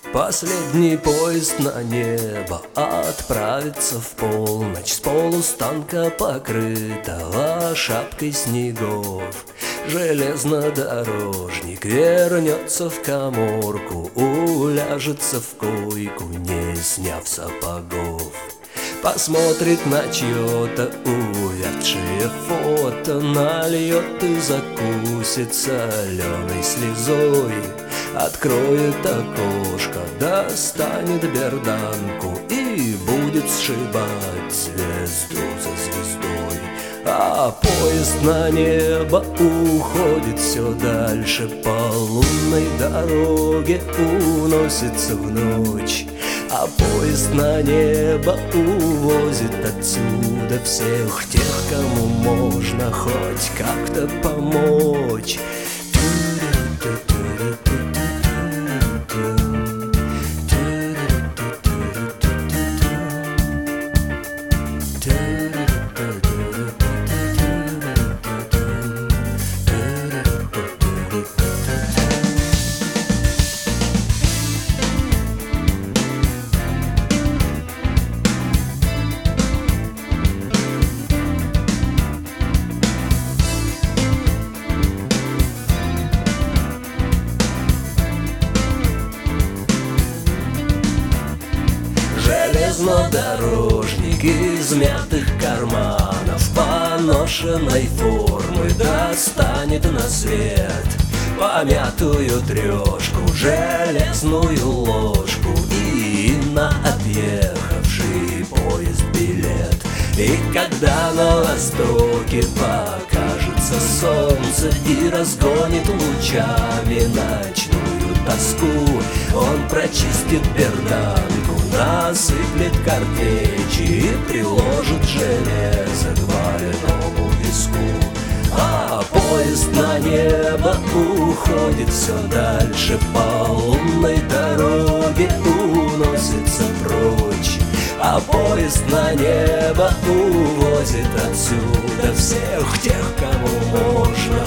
Последний поезд на небо отправится в полночь с полустанка, покрытого шапкой снегов. Железнодорожник вернется в каморку, уляжется в койку, не сняв сапогов. Посмотрит на чье-то увядшее фото, нальет и закусит соленой слезой. Откроет окошко, достанет берданку и будет сшибать звезду за звездой. А поезд на небо уходит все дальше, по лунной дороге уносится в ночь. А поезд на небо увозит отсюда всех тех, кому можно хоть как-то помочь. Железнодорожник из мятых карманов поношенной формы достанет на свет помятую трешку, железную ложку и на отъехавший поезд билет. И когда на востоке покажется солнце и разгонит лучами ночную тоску, он прочистит берданку, насыплет картечи и приложит железо к больному виску. А поезд на небо уходит все дальше, по лунной дороге уносится прочь. А поезд на небо увозит отсюда всех тех, кому можно